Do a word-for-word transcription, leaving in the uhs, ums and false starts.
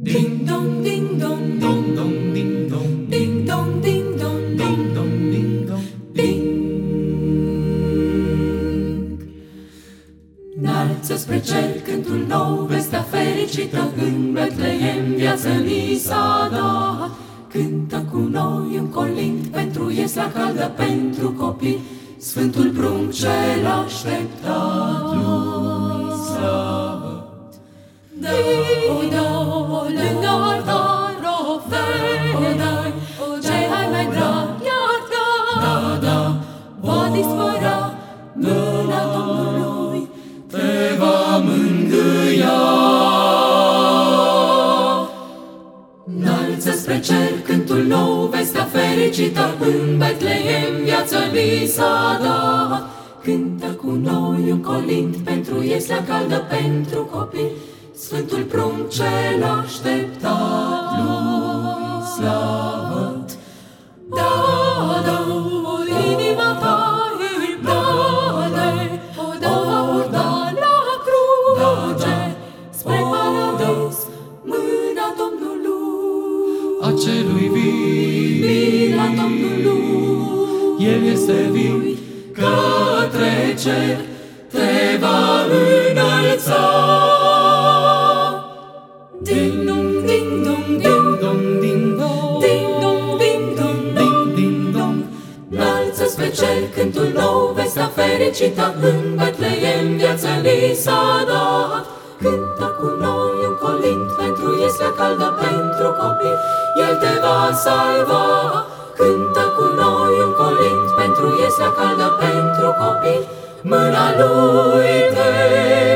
Ding dong, ding dong, dong dong, ding dong, ding dong, ding dong, ding dong, ding dong, ding. Înalță spre cer cântul nou, vestea fericită, în Betleem viață ni s-a dat. Cântă cu noi un colind pentru iesla caldă, pentru copii, Sfântul prunc cel așteptat, lui slavă. Da, o da, o da, da, rovedai, ce ai mai drag, iar da, da, da, va dispărea mâna Domnului, te va mângâia. Înalță spre cer cântul nou, vestea fericită, în Betleem viață li s-a dat. Cântă cu noi un colind pentru iesla caldă, pentru copii, Sfântul prunc cel așteptat, lui slavă. Da, da, inima ta îi bate, o va urda la cruce, spre paradis, mâna Domnului. Acelui viu, Mila Domnului, El este viu, către cer te va înălța. Ding dong, ding dong, ding dong, ding dong, ding dong, ding dong, ding ding dong. Înalță spre cer cântul nou, vestea fericită, în Betleem viață li s-a dat. Cântă cu noi un colind pentru iesla caldă, pentru copii, El te va salva. Cântă cu noi un colind pentru iesla caldă, pentru copii, mâna Lui te